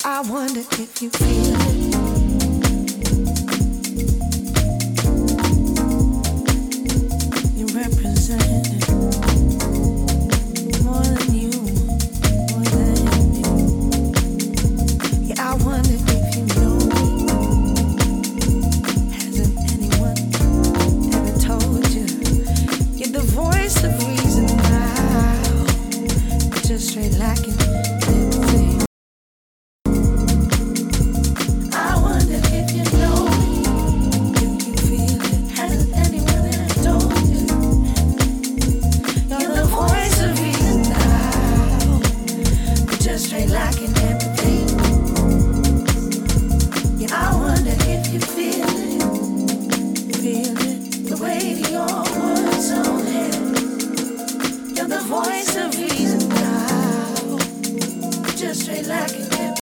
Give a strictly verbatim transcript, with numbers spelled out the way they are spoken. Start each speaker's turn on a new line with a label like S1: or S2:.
S1: I wonder if you feel it. You represent it more than you, more than me. Yeah, I wonder if you know it. Hasn't anyone ever told you? You're the voice of reason now, just straight lacking empathy. Lacking empathy. Yeah, I wonder if you feel it, feel it, the way your words on it. You're the voice of reason now, just straight lacking empathy.